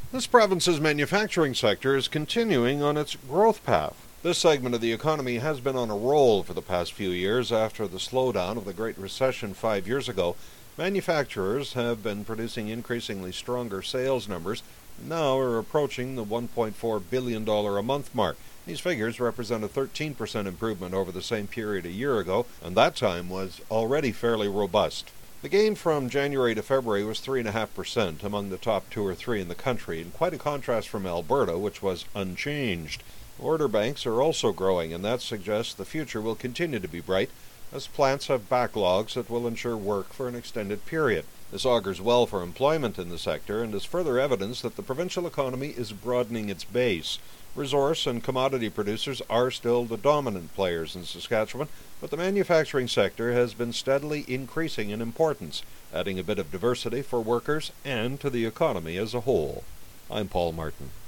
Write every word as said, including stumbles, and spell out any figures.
This province's manufacturing sector is continuing on its growth path. This segment of the economy has been on a roll for the past few years. After the slowdown of the Great Recession five years ago, manufacturers have been producing increasingly stronger sales numbers, and now are approaching the one point four billion dollars a month mark. These figures represent a thirteen percent improvement over the same period a year ago, and that time was already fairly robust. The gain from January to February was three point five percent, among the top two or three in the country, in quite a contrast from Alberta, which was unchanged. Order banks are also growing, and that suggests the future will continue to be bright, as plants have backlogs that will ensure work for an extended period. This augurs well for employment in the sector, and is further evidence that the provincial economy is broadening its base. Resource and commodity producers are still the dominant players in Saskatchewan, but the manufacturing sector has been steadily increasing in importance, adding a bit of diversity for workers and to the economy as a whole. I'm Paul Martin.